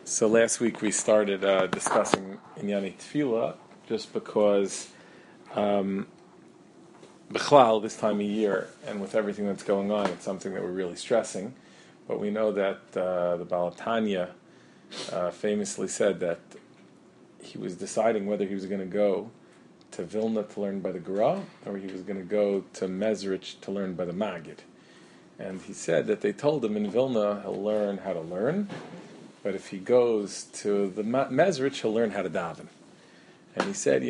So last week we started discussing Inyani Tefillah just because B'chlal, this time of year, and with everything that's going on, it's something that we're really stressing. But we know that the Baal Tanya famously said that he was deciding whether he was going to go to Vilna to learn by the Gra, or he was going to go to Mezrich to learn by the Maggid. And he said that they told him in Vilna he'll learn how to learn, but if he goes to the Mezrich, he'll learn how to daven. And he said,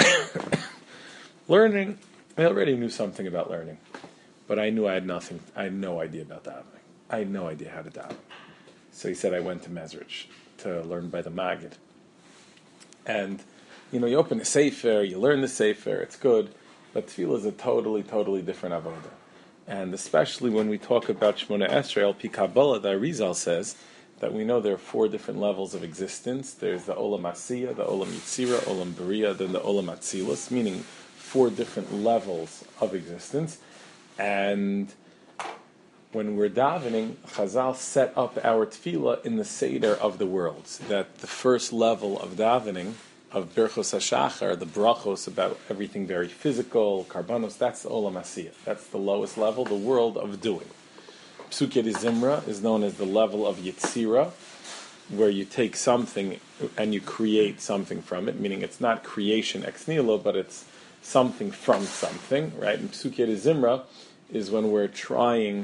learning, I already knew something about learning, but I knew I had nothing. I had no idea about davening. I had no idea how to daven. So he said, I went to Mezrich to learn by the Maggid. And, you open a Sefer, you learn the Sefer, it's good, but Tefillah is a totally, totally different avodah. And especially when we talk about Shemona Esrei, Al Pi Kabbalah, the Arizal says that we know there are 4 different levels of existence. There's the Olam Asiyah, the Olam Yitzira, Olam Beriah, then the Olam Atzilus, meaning 4 different levels of existence. And when we're davening, Chazal set up our tefillah in the Seder of the worlds, that the first level of davening, of Berchos HaShachar, the brachos about everything very physical, karbanos, that's the Olam Asiyah. That's the lowest level, the world of doing. Psukei de Zimra is known as the level of Yitzira, where you take something and you create something from it, meaning it's not creation ex nihilo, but it's something from something, right? And Psukei de Zimra is when we're trying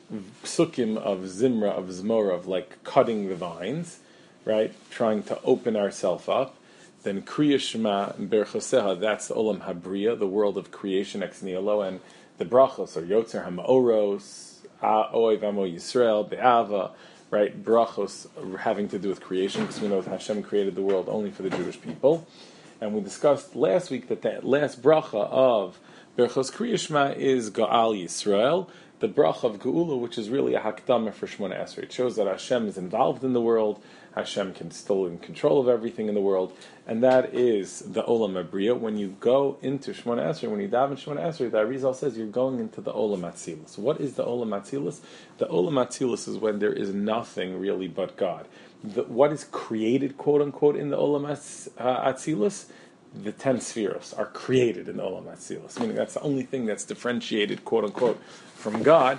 psukim of Zimra, of Zmora, of like cutting the vines, right? Trying to open ourselves up. Then Kriya Shema and Berchoseha, that's the Olam Habriya, the world of creation ex nihilo, and the brachos are Yotzer HaMa'oros, Oev Amo Yisrael, Be'ava, right? Brachos having to do with creation, because we know that Hashem created the world only for the Jewish people. And we discussed last week that last bracha of Berchos Kriya Shema is Ga'al Yisrael, the bracha of Geula, which is really a hakdama for Shemona Esrei. It shows that Hashem is involved in the world, Hashem can still in control of everything in the world, and that is the Olam Abriya. When you go into Shemona Esrei, when you daven Shemona Esrei, the Arizal says you're going into the Olam Atzilus. What is the Olam Atzilus? The Olam Atzilus is when there is nothing really but God. What is created, quote unquote, in the Olam Atzilus? The 10 spheros are created in the Olam Atzilus, meaning that's the only thing that's differentiated, quote unquote, from God,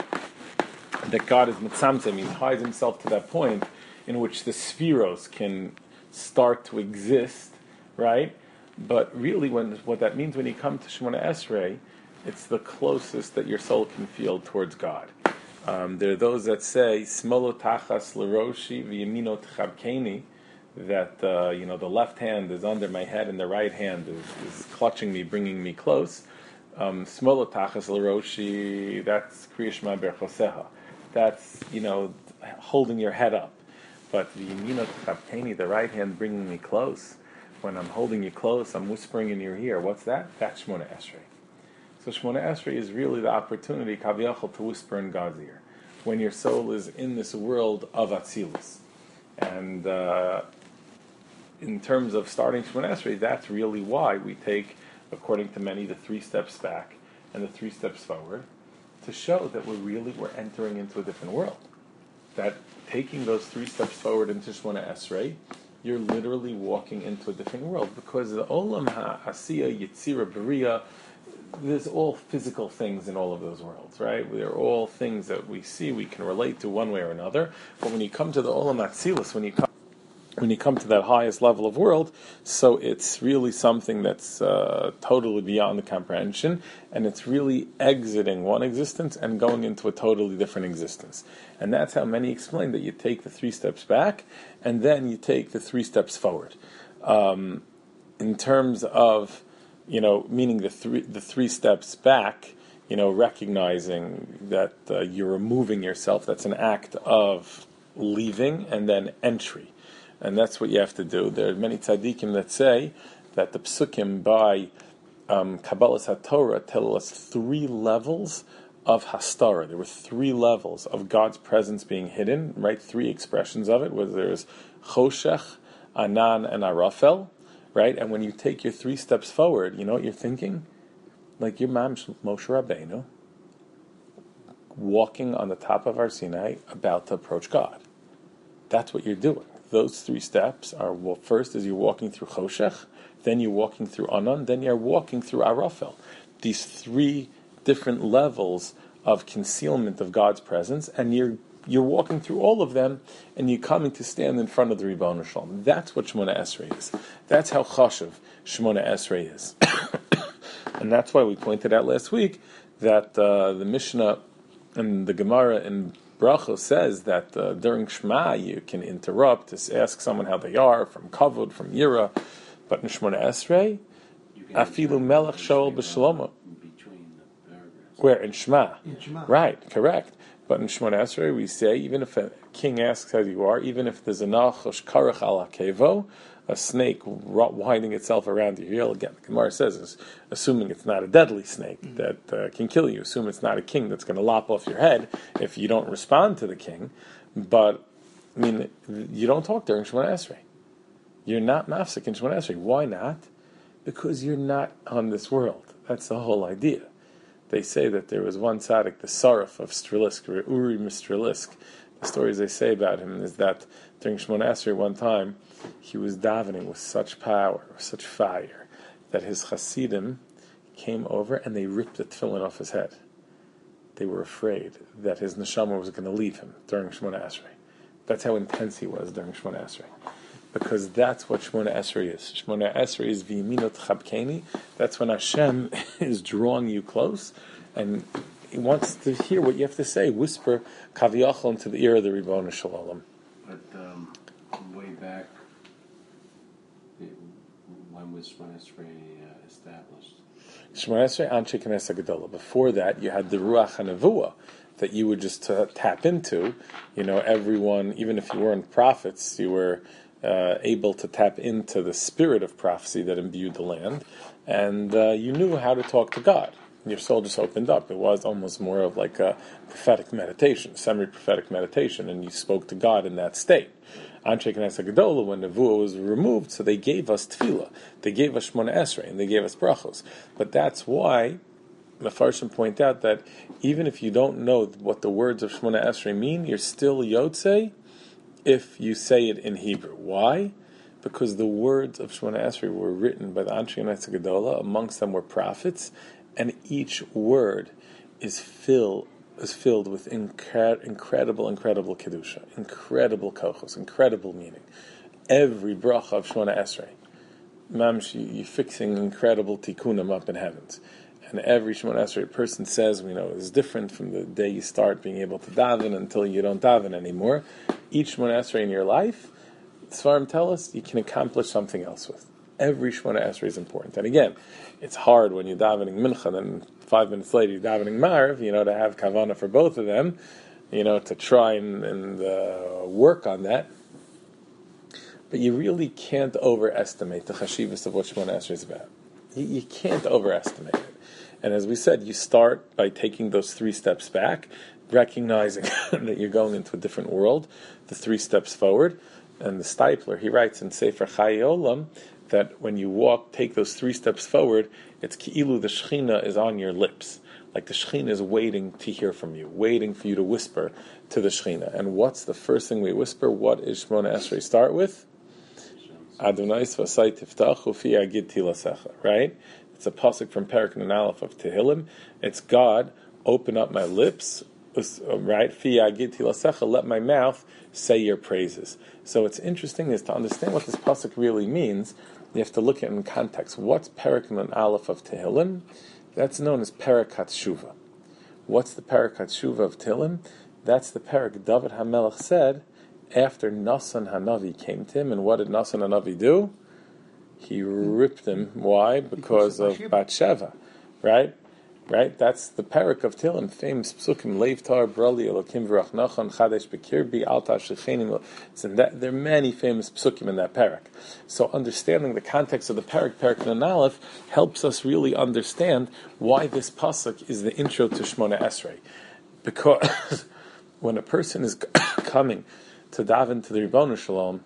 that God is mitzamtzem, he hides himself to that point in which the spheros can start to exist, right? But really, what that means when you come to Shemona Esrei, it's the closest that your soul can feel towards God. There are those that say, Smolo tachas l'roshi v'yamino tchabkeni, that the left hand is under my head and the right hand is clutching me, bringing me close. Smolo tachas l'roshi, that's Kriya Shema Berchoseha. That's, holding your head up. But the right hand bringing me close. When I'm holding you close, I'm whispering in your ear. What's that? That's Shemona Esrei. So Shemona Esrei is really the opportunity, Kaviyachol, to whisper in God's ear, when your soul is in this world of Atzilus. And in terms of starting Shemona Esrei, that's really why we take, according to many, the 3 steps back and the 3 steps forward, to show that we're entering into a different world. That taking those 3 steps forward into Shemona Esrei, you're literally walking into a different world, because the Olam HaAsiyah, Yitzira, Beriah, there's all physical things in all of those worlds, right? They're all things that we see, we can relate to one way or another. But when you come to the Olam Atzilus, when you come to that highest level of world, so it's really something that's totally beyond the comprehension, and it's really exiting one existence and going into a totally different existence. And that's how many explain that you take the 3 steps back, and then you take the 3 steps forward. In terms of, meaning the 3 steps back, recognizing that you're removing yourself, that's an act of leaving, and then entry. And that's what you have to do. There are many tzaddikim that say that the psukim by Kabbalas HaTorah tell us 3 levels of hastara. There were 3 levels of God's presence being hidden, right? 3 expressions of it, where there's choshech, anan, and arafel, right? And when you take your 3 steps forward, you know what you're thinking? Like your Moshe Rabbeinu walking on the top of Har Sinai about to approach God. That's what you're doing. those three steps are, well, first is you're walking through Choshech, then you're walking through Anan, then you're walking through Arafel. These three different levels of concealment of God's presence, and you're walking through all of them, and you're coming to stand in front of the Ribono Shalom. That's what Shemona Esrei is. That's how chashuv Shemona Esrei is. And that's why we pointed out last week that the Mishnah and the Gemara in Bracha says that during Shema you can interrupt to ask someone how they are, from Kavod, from Yira, but in Shemona Esrei, Afilu Melech Shaul B'Shlomo. Where? In Shema. Right, correct. But in Shemona Esrei we say, even if a king asks how you are, even if there's a nachash karach ala kevo, a snake winding itself around your heel, again, the Gemara says, is assuming it's not a deadly snake that can kill you. Assume it's not a king that's going to lop off your head if you don't respond to the king. But, I mean, you don't talk during Shemona Esrei. You're not mafsik in Shemona Esrei. Why not? Because you're not on this world. That's the whole idea. They say that there was one tzaddik, the Saraf of Strelisk, Uri Mistrelisk. The stories they say about him is that during Shemona Esrei one time, he was davening with such power, with such fire, that his Hasidim came over and they ripped the tefillin off his head. They were afraid that his neshama was going to leave him during Shemona Esrei. That's how intense he was during Shemona Esrei. Because that's what Shemona Esrei is. Shemona Esrei is v'yiminot chabkeni. That's when Hashem is drawing you close, and He wants to hear what you have to say. Whisper kaviyachol into the ear of the Ribono Shalom. But way back, when was Shemona Esrei established? Shemona Esrei Anshe Knesset Gedola. Before that, you had the Ruach HaNevuah that you would just tap into. You know, everyone, even if you weren't prophets, you were able to tap into the spirit of prophecy that imbued the land, and you knew how to talk to God. Your soul just opened up. It was almost more of like a prophetic meditation, semi-prophetic meditation, and you spoke to God in that state. Anshe Knesset Gedola, when Nevuah was removed, so they gave us tefillah, they gave us Shemona Esrei, and they gave us brachos. But that's why Mefarshim point out that even if you don't know what the words of Shemona Esrei mean, you're still Yotzei if you say it in Hebrew. Why? Because the words of Shemona Esrei were written by the Anshe Knesset Gedola. Amongst them were prophets, and each word is filled with incredible kedusha, incredible kochos, incredible meaning. Every bracha of Shemona Esrei, mamsh, you're fixing incredible tikkunim up in heavens. And every Shemona Esrei person says, is different from the day you start being able to daven until you don't daven anymore. Each Shemona Esrei in your life, Svarim tell us, you can accomplish something else with. Every Shemona Esrei is important. And again, it's hard when you're davening Mincha, and 5 minutes later you're davening Marv, to have Kavanah for both of them, to try and work on that. But you really can't overestimate the chashivas of what Shemona Esrei is about. You can't overestimate it. And as we said, you start by taking those 3 steps back, recognizing that you're going into a different world, the 3 steps forward. And the Stipler, he writes in Sefer Chayei Olam that when you take those 3 steps forward, it's ki'ilu, the Shechina is on your lips. Like the Shechina is waiting to hear from you, waiting for you to whisper to the Shechina. And what's the first thing we whisper? What is Shemona Esrei start with? Adonai Svasai Tiftachu Fi Agid Tilasecha, right? It's a pasuk from Perek Nun Aleph of Tehillim. It's God, open up my lips, right? Fi Agid Tilasecha, let my mouth say your praises. So it's interesting is to understand what this pasuk really means. You have to look at it in context. What's Perek Nun Aleph of Tehillim? That's known as Perek HaTshuva. What's the Perek HaTshuva of Tehillim? That's the Perek David HaMelech said after Nasan Hanavi came to him. And what did Nasan Hanavi do? He ripped him. Why? Because of Bathsheba. Right? That's the Perek of Tehillim, famous psukim, Leivtar, Brali, Elokim, V'rach Nachon, Chadesh, Bekirbi, Altar, Shechenim. There are many famous psukim in that Perek. So understanding the context of the Perek Nun Aleph, helps us really understand why this pasuk is the intro to Shemona Esrei. Because when a person is coming to daven to the Ribono Shalom,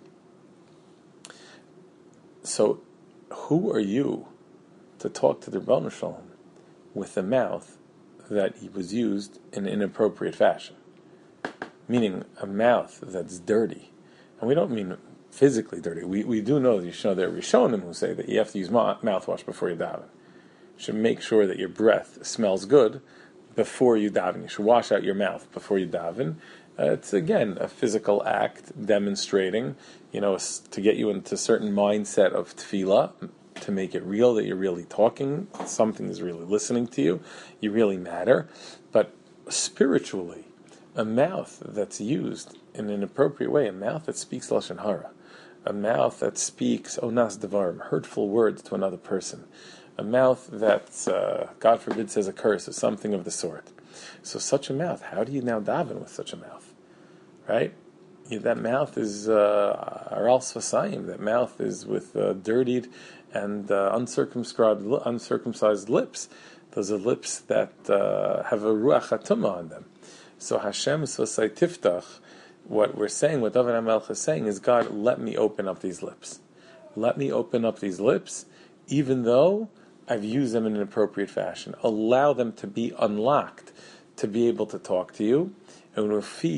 so who are you to talk to the Ribono Shalom with a mouth that was used in an inappropriate fashion? Meaning a mouth that's dirty. And we don't mean physically dirty. We do know that there are Rishonim who say that you have to use mouthwash before you daven. You should make sure that your breath smells good before you daven. You should wash out your mouth before you daven. It's again a physical act demonstrating, to get you into a certain mindset of tefillah, to make it real that you're really talking, something is really listening to you, you really matter. But spiritually, a mouth that's used in an appropriate way, a mouth that speaks lashon hara, a mouth that speaks onas devarim, hurtful words to another person, a mouth that, God forbid, says a curse or something of the sort. So such a mouth, how do you now daven with such a mouth? Right? That mouth is aral sfasayim. That mouth is with dirtied and uncircumcised lips. Those are lips that have a ruach hatumah on them. So Hashem sfasai tiftach. What we're saying, what David HaMelech is saying, is, God, let me open up these lips. Let me open up these lips, even though I've used them in an appropriate fashion. Allow them to be unlocked, to be able to talk to you. And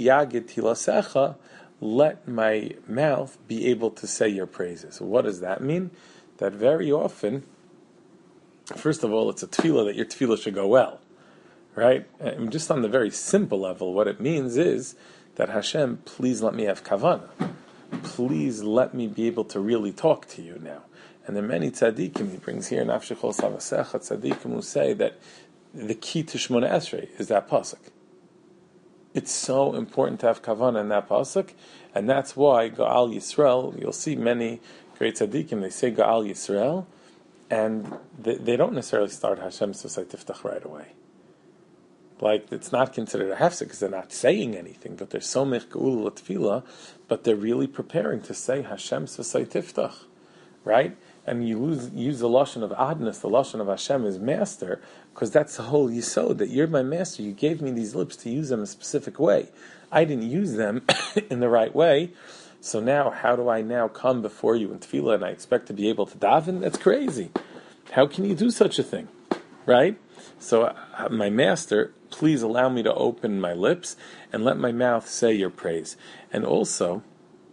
let my mouth be able to say your praises. What does that mean? That very often, first of all, it's a tefillah that your tefillah should go well, right? And just on the very simple level, what it means is that Hashem, please let me have kavanah. Please let me be able to really talk to you now. And there are many tzaddikim, he brings here in Afshechol Savasecha, tzaddikim who say that the key to Shmona Esrei is that pasuk. It's so important to have kavanah in that pasuk, and that's why Ga'al Yisrael, you'll see many great tzaddikim, they say Ga'al Yisrael, and they don't necessarily start Hashem Sosai Tiftach right away. Like, it's not considered a hefsek because they're not saying anything, but they're so mech ge'ula l'tefillah, but they're really preparing to say Hashem Sosai Tiftach, right? And you use the lashon of adnas, the lashon of Hashem is master, because that's the whole yisod, that you're my master. You gave me these lips to use them a specific way. I didn't use them in the right way, so now how do I now come before you in tefillah and I expect to be able to daven? That's crazy. How can you do such a thing, right? So my master, please allow me to open my lips and let my mouth say your praise. And also,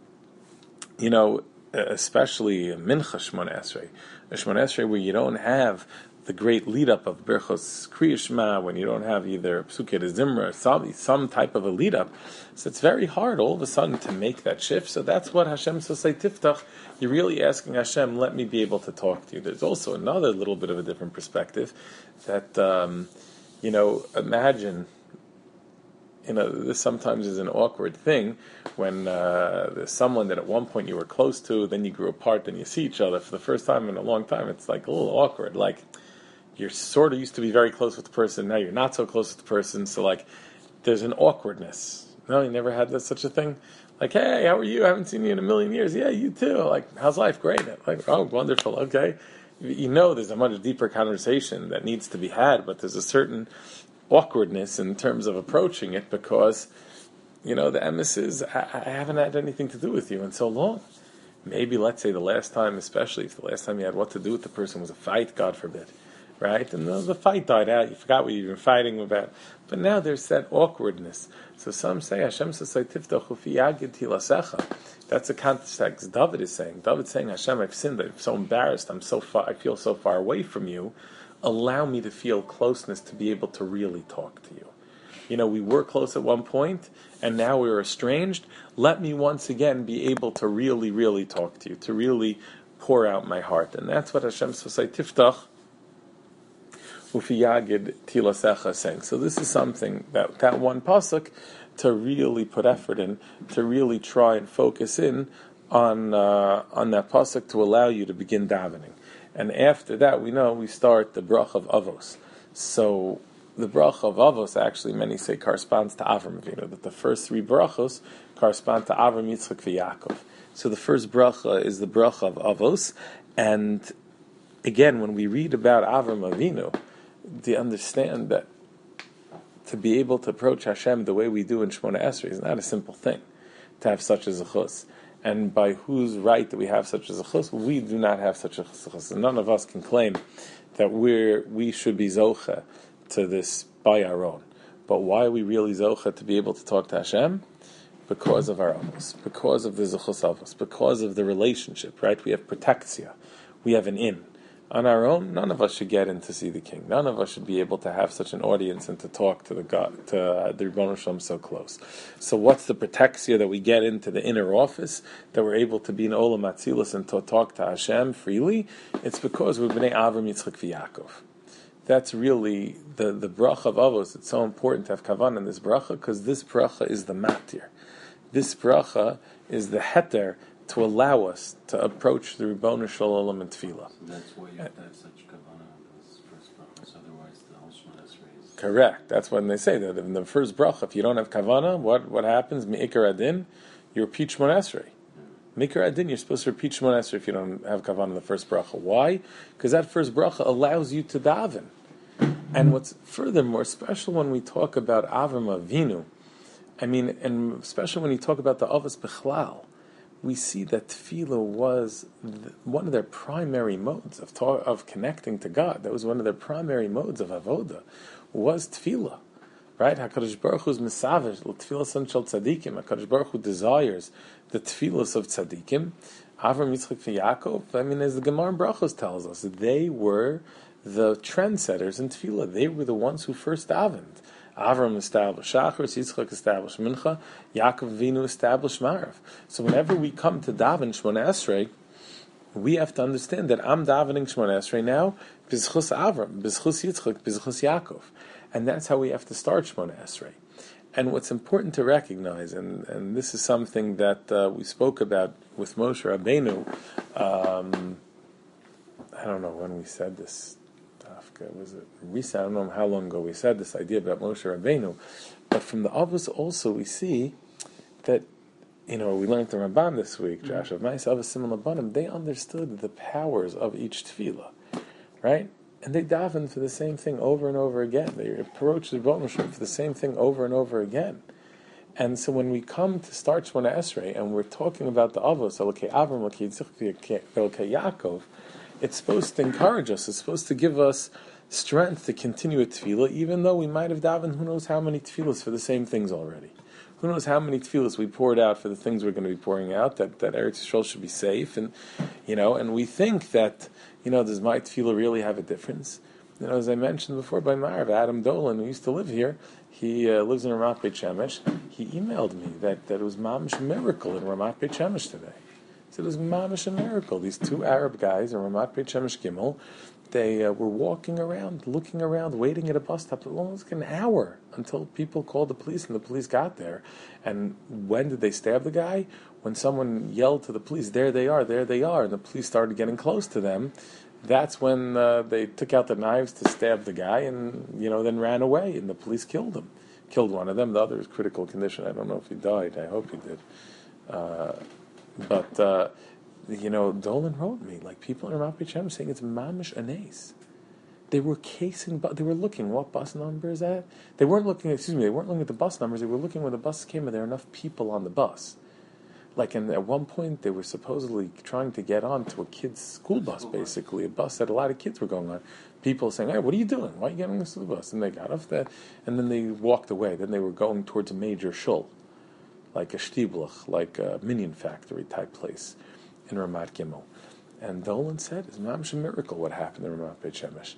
especially Mincha Shmona Esrei, where you don't have the great lead-up of Berchos Kriya Shema, when you don't have either Psukei de Zimra or some type of a lead-up, so it's very hard all of a sudden to make that shift. So that's what Hashem Sosai Tiftach, you're really asking Hashem, let me be able to talk to you. There's also another little bit of a different perspective, that, imagine, this sometimes is an awkward thing when there's someone that at one point you were close to, then you grew apart, then you see each other for the first time in a long time. It's like a little awkward. Like, you're sort of used to be very close with the person, now you're not so close with the person, so like, there's an awkwardness. No, you never had such a thing? Like, hey, how are you? I haven't seen you in a million years. Yeah, you too. Like, how's life? Great. Like, oh, wonderful. Okay. There's a much deeper conversation that needs to be had, but there's a certain awkwardness in terms of approaching it because, the emes is, I haven't had anything to do with you in so long. Maybe, let's say, the last time, especially if the last time you had what to do with the person was a fight, God forbid, right? And the fight died out, you forgot what you've been fighting about. But now there's that awkwardness. So some say, Hashem Sosai Tiftach ufi yagid tilasecha. That's the context David is saying. David's saying, Hashem, I've sinned, I'm so embarrassed, I feel so far away from you. Allow me to feel closeness to be able to really talk to you. We were close at one point, and now we're estranged. Let me once again be able to really, really talk to you, to really pour out my heart. And that's what Hashem Sosai Tiftach Ufi Yagid Tilasecha is saying. So this is something that one pasuk to really put effort in, to really try and focus in on that pasuk to allow you to begin davening. And after that, we start the bracha of Avos. So the bracha of Avos, actually, many say corresponds to Avram Avinu, that the first three brachos correspond to Avram, Yitzchak, Yaakov. So the first bracha is the bracha of Avos, and again, when we read about Avram Avinu, to understand that to be able to approach Hashem the way we do in Shmona Esrei is not a simple thing, to have such a zechus. And by whose right do we have such a zechus? We do not have such a zechus. And none of us can claim that we should be zocha to this by our own. But why are we really zocha to be able to talk to Hashem? because of our avos, because of the zechus avos, because of the relationship, right? We have protexia, we have an in. On our own, none of us should get in to see the king. None of us should be able to have such an audience and to talk to the God, to the Rebbeinu Shalom so close. So what's the protexia that we get into the inner office, that we're able to be in Olam Atzilus and to talk to Hashem freely? It's because we're Bnei Avram, Yitzchak, v'Yaakov. That's really the bracha of Avos. It's so important to have kavan in this bracha, because this bracha is the matir. This bracha is the heter to allow us to approach the Ribono Shel Olam in tefillah. So that's why you have to have such kavanah in those first brachas, otherwise the whole Shemona Esrei is... Correct. That's when they say that in the first bracha, if you don't have kavanah, what happens? Me'ikar adin, you repeat Shemona Esrei. Me'ikar adin, you're supposed to repeat Shemona Esrei if you don't have kavanah in the first bracha. Why? Because that first bracha allows you to daven. And what's furthermore special when we talk about Avram Avinu, and especially when you talk about the Avos Bechlal, we see that tefillah was one of their primary modes of connecting to God. That was one of their primary modes of avoda, was tefillah. Right? HaKadosh Baruch Hu is mesavesh l'tefillah shel tzadikim. HaKadosh Baruch Hu desires the tefillas of tzadikim. Avram, Yitzchak, Yaakov, as the Gemara in Brachos tells us, they were the trendsetters in tefillah. They were the ones who first davened. Avram established Shachris, Yitzchak established Mincha, Yaakov Avinu established Marav. So whenever we come to daven Shemona Esrei, we have to understand that I'm davening Shemona Esrei now, B'zchus Avram, B'zchus Yitzchak, B'zchus Yaakov. And that's how we have to start Shemona Esrei. And what's important to recognize, and this is something that we spoke about with Moshe Rabbeinu, I don't know when we said this, was it recent? I don't know how long ago we said this idea about Moshe Rabbeinu, but from the Avos also we see that, we learned the Ramban this week, Josh, of Ma'aseh Avos Simon Labanim, they understood the powers of each tefillah, right? And they davened for the same thing over and over again. They approached the Rebbeinu Shalom for the same thing over and over again. And so when we come to start Shemona Esrei and we're talking about the Avos, Elokei Avram, Elokei Yitzchak, Elokei Yaakov, it's supposed to encourage us. It's supposed to give us strength to continue with tefillah, even though we might have davened who knows how many tefillahs for the same things already. Who knows how many tefillahs we poured out for the things we're going to be pouring out, that Eretz Yisrael should be safe, and we think that, does my tefillah really have a difference? As I mentioned before by Marav, Adam Dolan, who used to live here, he lives in Ramat Beit Shemesh, he emailed me that it was mamish miracle in Ramat Beit Shemesh today. He said it was mamish a miracle. These two Arab guys in Ramat Beit Shemesh Gimel, they were walking around, looking around, waiting at a bus stop for almost an hour until people called the police and the police got there. And when did they stab the guy? When someone yelled to the police, there they are, and the police started getting close to them. That's when they took out the knives to stab the guy and, then ran away, and the police killed him. Killed one of them, the other was critical condition. I don't know if he died, I hope he did. Dolan wrote me, people in Ramat Beit Shemesh saying it's mamish anes. They were they were looking, what bus number is that? They weren't looking at the bus numbers, they were looking when the bus came and there were enough people on the bus. And at one point they were supposedly trying to get on to a kid's school bus, basically, a bus that a lot of kids were going on. People saying, hey, what are you doing? Why are you getting this to the bus? And they got off that, and then they walked away. Then they were going towards a major shul, like a shtiblach, like a minion factory type place in Ramat Gimel. And Dolan said, it's mamish a miracle what happened in Ramat Beit Shemesh.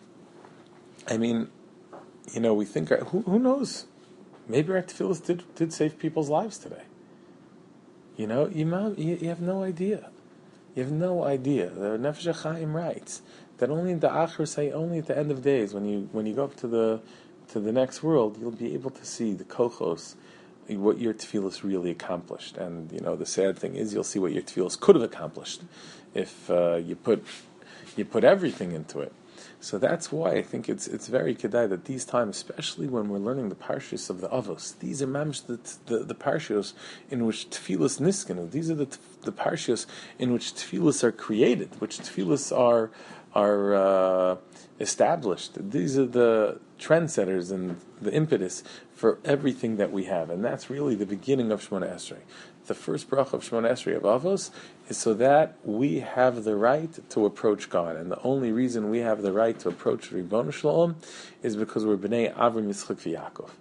We think, who knows? Maybe our tefillahs did save people's lives today. You have no idea. You have no idea. The Nefesh HaChaim writes that only in the Achar say, only at the end of days, when you go up to the next world, you'll be able to see the kochos, what your tefillahs really accomplished. And the sad thing is, you'll see what your tefillahs could have accomplished if you put everything into it. So that's why I think it's very kedai that these times, especially when we're learning the parshas of the Avos, these are mamish the parshas in which tefillas niskanu. These are the parshas in which tefillas are created, which tefillas are established. These are the trendsetters and the impetus for everything that we have, and that's really the beginning of Shemona Esrei. The first bracha of Shemona Esrei of Avos is so that we have the right to approach God, and the only reason we have the right to approach Ribono Shalom is because we're Bnei Avram, Yitzchak, Yaakov.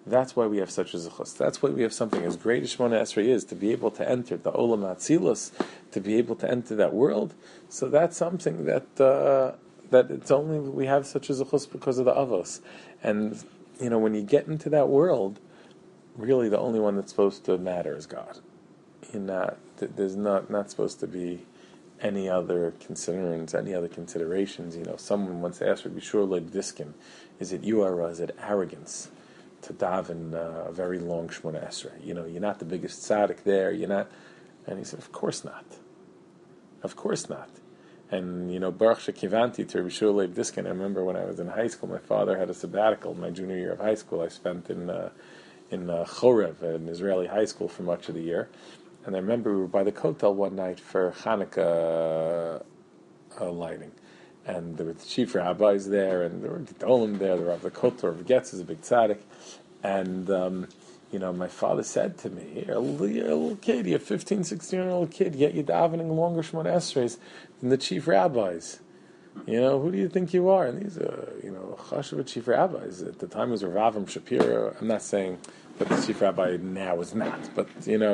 That's why we have such a zechus. That's why we have something as great as Shemona Esrei is, to be able to enter the Olam Atzilus, to be able to enter that world. So that's something that it's only we have such a zechus because of the Avos. And when you get into that world, really the only one that's supposed to matter is God. There's not supposed to be any other concerns, any other considerations. Someone once asked Rabbi Shur Leib Diskin, is it yuara, is it arrogance to daven a very long Shemona Esrei? You're not the biggest tzaddik there, you're not. And he said, of course not. Of course not. And, Baruch Shekivanti to Rabbi Shur Leib Diskin, I remember when I was in high school, my father had a sabbatical my junior year of high school. I spent in Chorev, an Israeli high school, for much of the year. And I remember we were by the Kotel one night for Hanukkah lighting. And there were the chief rabbis there, and there were Gedolim there, the Rav Kotel, Rav Getz is a big tzaddik. And, my father said to me, you're a little kid, you're a 15, 16-year-old kid, yet you're davening longer Shemona Esreis than the chief rabbis. Who do you think you are? And these are, Chashuva chief rabbis. At the time it was Rav Avram Shapiro. I'm not saying that the chief rabbi now is not, but,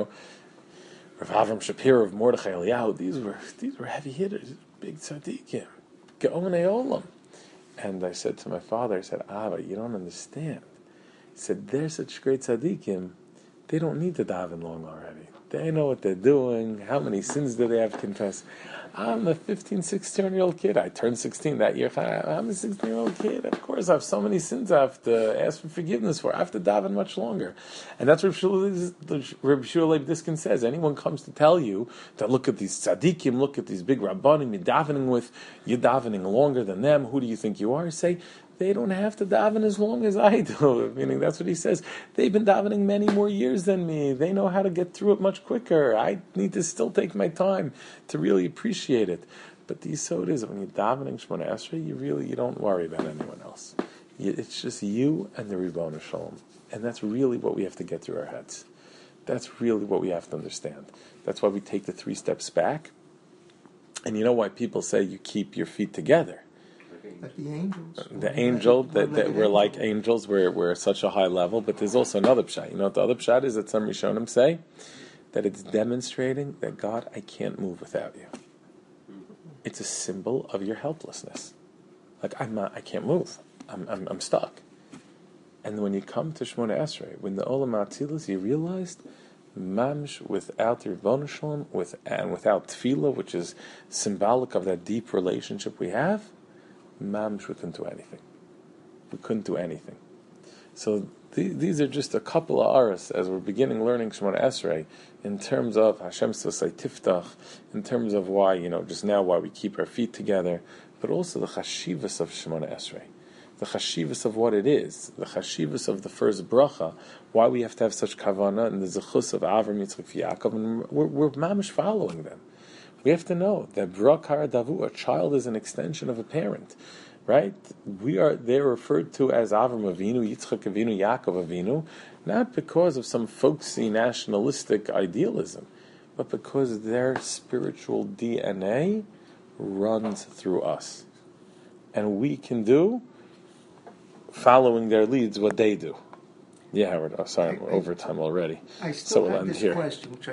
Rav Avram Shapiro of Mordechai Eliyahu, these were heavy hitters, big tzaddikim, ge'onei olam. And I said to my father, Abba, you don't understand. He said, they're such great tzaddikim, they don't need to daven long already. They know what they're doing. How many sins do they have to confess? I'm a 15, 16-year-old kid. I turned 16 that year. I'm a 16-year-old kid. Of course, I have so many sins I have to ask for forgiveness for. I have to daven much longer. And that's what Rabbi Shur Leib Diskin says. Anyone comes to tell you that look at these tzaddikim, look at these big rabbanim you're davening longer than them. Who do you think you are? Say, they don't have to daven as long as I do. Meaning, that's what he says. They've been davening many more years than me. They know how to get through it much quicker. I need to still take my time to really appreciate it. But the yisod is, when you're davening Shemona Esrei, you don't worry about anyone else. It's just you and the Ribbono Shalom. And that's really what we have to get through our heads. That's really what we have to understand. That's why we take the 3 steps back. And you know why people say you keep your feet together? Like the angels. The angel, that we're like angels, we're at such a high level, but there's also another pshat. You know what the other pshat is that some Rishonim say? That it's demonstrating that God, I can't move without you. It's a symbol of your helplessness. Like, I can't move. I'm stuck. And when you come to Shemona Esrei, when the Olam Atzilus, you realized, mamsh, without the Ribbono Shalom, and without tefillah, which is symbolic of that deep relationship we have, mamsh, we couldn't do anything. We couldn't do anything. So these are just a couple of aras as we're beginning learning Shemona Esrei in terms of Hashem Sosai Tiftach, in terms of why, just now why we keep our feet together, but also the chashivas of Shemona Esrei, the chashivas of what it is, the chashivas of the first bracha, why we have to have such kavanah, and the zechus of Avram, Yitzchak, Yaakov, and we're mamish following them. We have to know that brakar davu, a child is an extension of a parent, right? They're referred to as Avram Avinu, Yitzchak Avinu, Yaakov Avinu, not because of some folksy nationalistic idealism, but because their spiritual DNA runs through us. And we can do, following their leads, what they do. Yeah, Howard. Oh, sorry, we're over time already. I still we'll have end this here. question, which